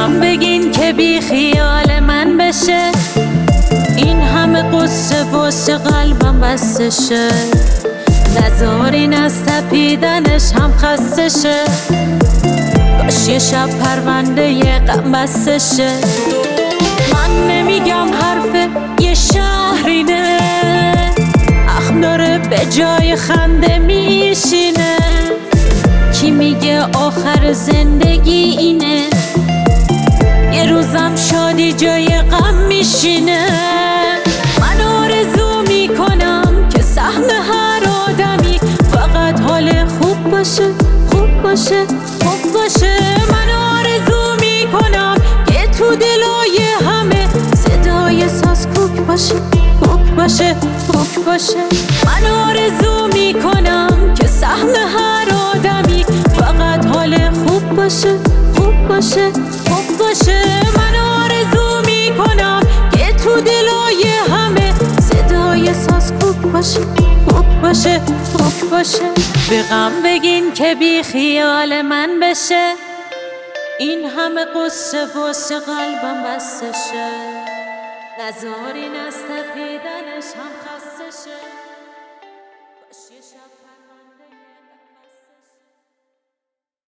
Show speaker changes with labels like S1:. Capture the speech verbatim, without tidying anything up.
S1: غم بگین که بی خیال من بشه، این همه قصه واسه قلبم بسته شه. نذارین از تپیدنش هم خسته شه، باش یه شب پرونده یه غم بسته شه. من نمیگم حرف یه شهرینه، اخم داره به جای خنده میشینه. کی میگه آخر زندگی اینه، یه روزم شادی جای غم میشینه. من آرزو میکنم که سهم هر آدمی فقط حال خوب باشه، خوب باشه، خوب باشه. من آرزو میکنم که تو دلای همه صدای ساز کوک باشه، کوک باشه، کوک باشه. من آرزو میکنم که سهم هر آدمی فقط حال خوب باشه، خوب باشه، خوب باشه. من آرزو میکنم که تو دلای همه صدای ساز کوک باشه، کوک باشه، کوک باشه. به غم بگین که بی خیال من بشه، این همه قصه واسه قلبم بسته شه. نذارین از تپیدنش هم خسته شه.